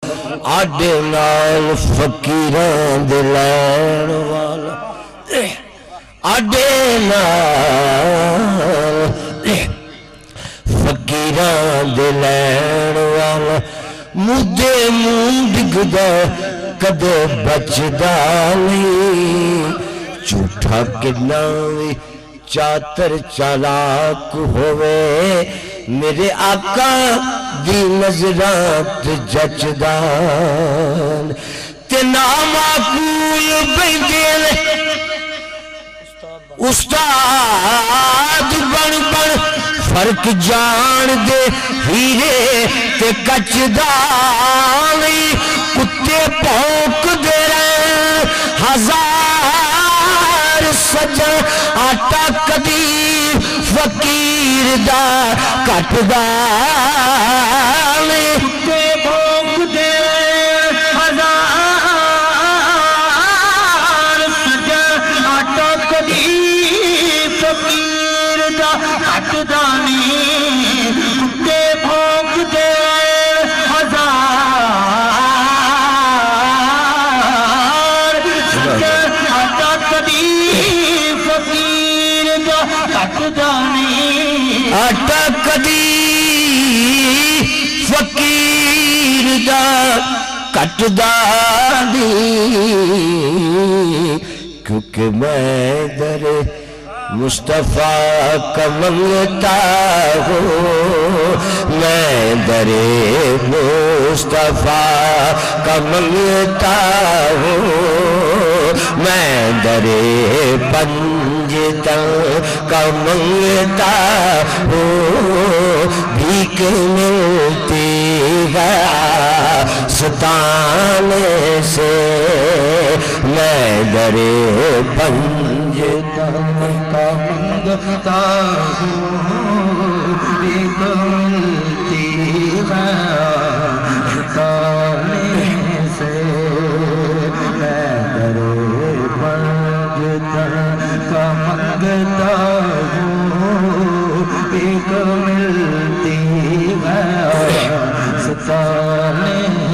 آڈے نال فقیران دے لین والا آڈے نال فقیران دے لین والا مدے مون ڈگدا کدے بچدا نہیں جھوٹا کناوی چاتر چالاک ہوئے میرے آقا دی نظرات جچدان تے نامعقول بیندین استاد بن بن فرق جان دے ہیرے تے کچدان کتے پھونک دے رہے ہزار سجن آٹا کدی فقیر دا کٹ دا کتے پھونک دے ہزار سجن آٹا کدی فقیر دا کٹ دا کتے پھونک دے ہزار سجن آٹا کدی فقیر دا کٹ دا آٹا کدی فقیر دا کٹ دا کیونکہ میں در مصطفیٰ کا منگتا ہوں میں در مصطفیٰ کا منگتا ہوں میں در پنجتن کا منگتا ہوں بھیک ملتی ہے ستانے سے میں در پنجتن کا منگتا ہوں بھیک ملتی ہے ستانے سے میں در کا منگتا ہوں ایک ملتی ہے ستانے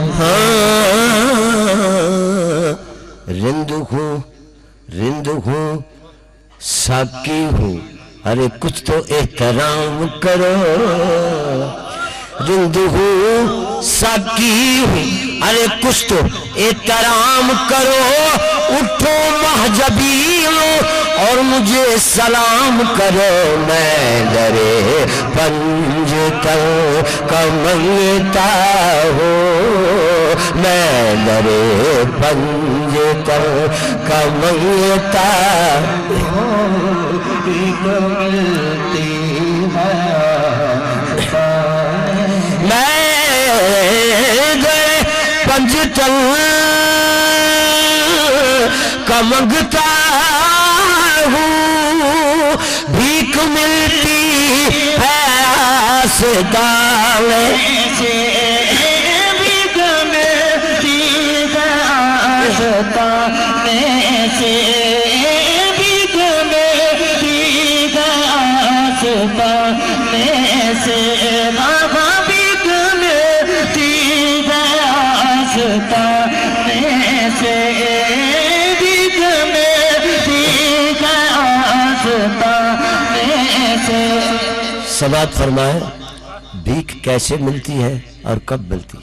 رند ہوں ساکی ہوں ارے کچھ تو احترام کرو رند ہوں ساکی ہوں ارے کچھ تو احترام کرو اٹھو محجبینوں اور مجھے سلام کرو میں درے پنجتن کا منگتا ہوں میں درے پنجتن کا منگتا ہوں میں درے پنجتن کا منگتا ہوں بھیک ملتی ہے آستانے سے بھیک ملتی ہے آستانے سے بھیک ملتی ہے آستانے سے بابا بھیک ملتی ہے آستانے سے سماعت فرمائے بھیک کیسے ملتی ہے اور کب ملتی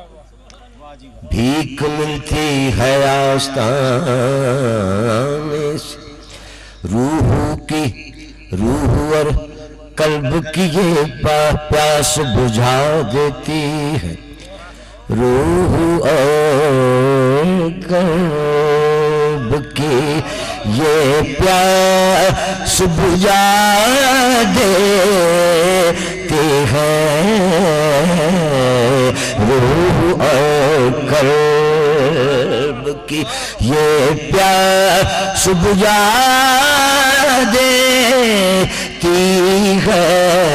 بھیک ملتی ہے آستانے سے روح اور قلب کی یہ پیاس بجھا دیتی ہے روح اور قلب کی یہ پیاس بجھا دیتی ہے روح اور قلب کی یہ پیاس بجھا دیتی ہے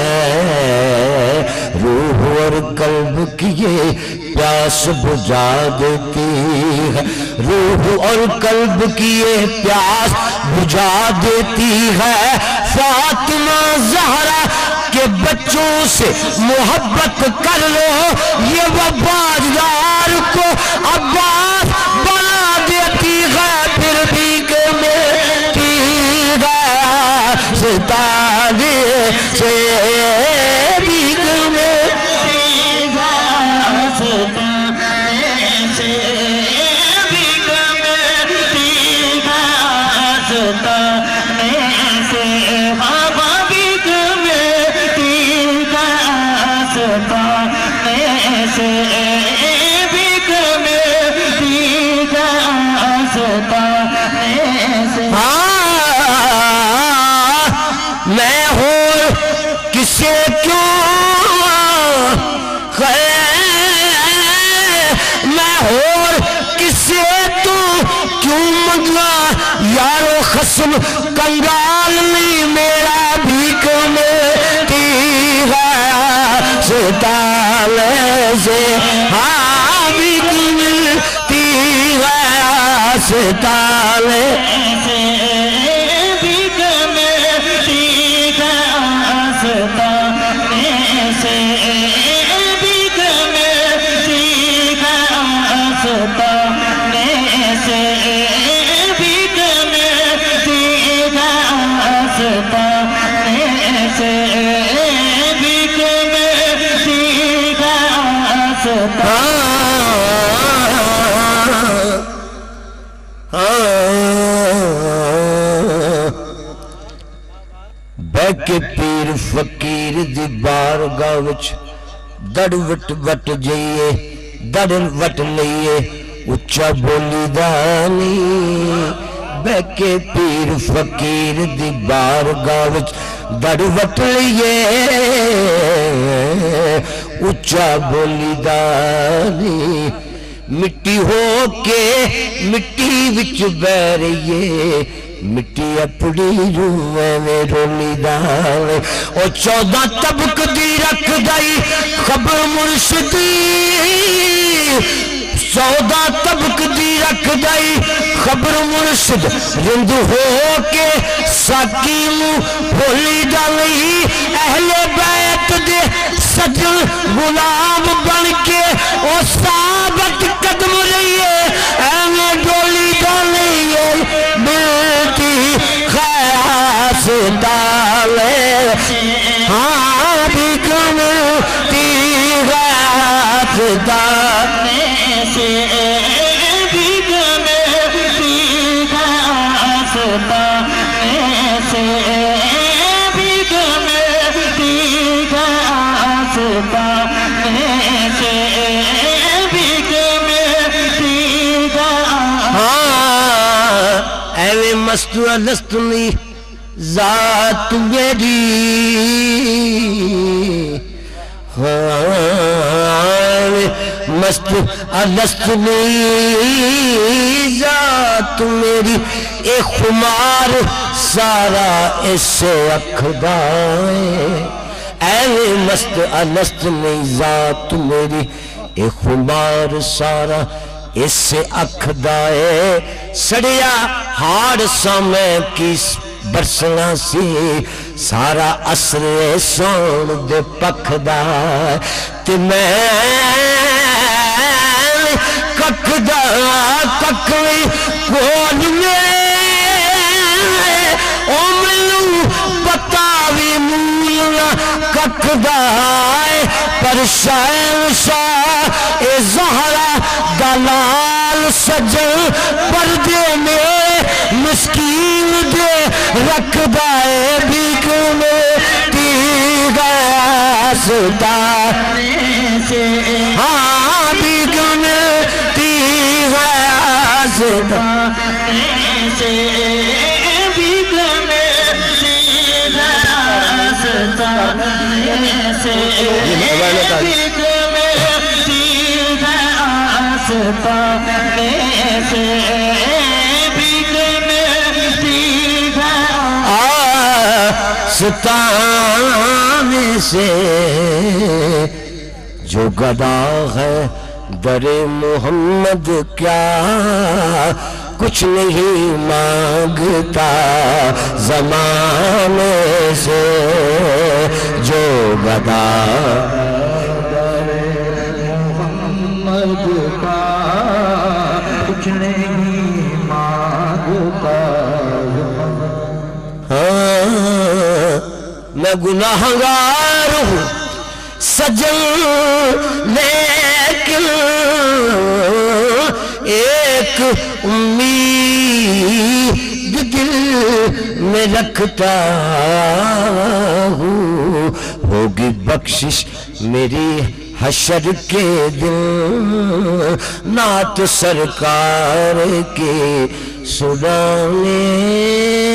روح اور قلب کی یہ پیاس بجھا دیتی ہے روح اور قلب کی یہ پیاس بجھا دیتی ہے فاطمہ زہرا کے بچوں سے محبت کر لو یہ وہ باجدار عباس بنا دیتی ہے پھر بھی میٹی ہے ستارے سے بھیگ میٹی ہے ستارے سے بھیگ میٹی ہے ستارے سے بابا بھیگ میٹی ہے ستارے سے بھیگ میٹی ہے ستارے سے میں ہوں کسے کیوں میں ہوں کسے تو کیوں منگا یارو خصم کنگال نہیں میرا بھیک میٹی ہے ستارے سے بھیک ملتی ہے ستارے سے بھیک ملتی ہے ستارے سے بھیک ملتی ہے ستارے سے بھیک ملتی ہے ستارے سے بھیک ملتی ہے ستارے کہ پیر فقیر دی بارگاہ وچ دڑ وٹ وٹ جائیے دڑ وٹ لئیے اچھا بولی دانی بے کہ پیر فقیر دی بارگاہ وچ دڑ وٹ لئیے اچھا بولی دانی مٹی ہو کے مٹی وچ بہ رہیے مٹی اپڑی روئے میں رولی دانے او 14 طبق دی رکھ دائی خبر مرشدی 14 طبق دی رکھ دائی خبر مرشد رند ہو کے ساکیم بھولی ڈالی اہل بیت دے سجن غلام بن کے او ثابت قدم رہیے اہل ڈولی ڈالی ستارے بھیک ملتی ہے ستارے سے بھیک ملتی ہے ستارے سے بھیک ملتی ہے ستارے سے بھیک ملتی ہے اے مستو لستنی ذات میری مست الستنی ذات میری اے خمار سارا اس اکھدائے اے مست الستنی ذات میری اے خمار سارا اس سے اکھدائے سڑیا ہاڑ سامیں کس برسنا سی سارا اثر سون دے پکھدائے تے میں ککھوی کون میں او ملو بتاوی مولا ککھدائے پر شاہ اے زہرہ دلال سجن پردے میں مسکین دے رکھ دائے بھیک ملتی ہے ستارے سے بھیک ملتی ہے ستارے سے بھیک ملتی ہے ستارے سے بھیک ملتی ہے ستارے سے بھیک ملتی ہے ستانے سے جو گدا ہے در محمد کیا کچھ نہیں مانگتا زمانے سے جو گدا در محمد کا کچھ نہیں مانگتا ہاں میں گناہگار ہوں سجن لیکن ایک امید دل میں رکھتا ہوں ہوگی بخشش میری حشر کے دن نعت سرکار کے سنانے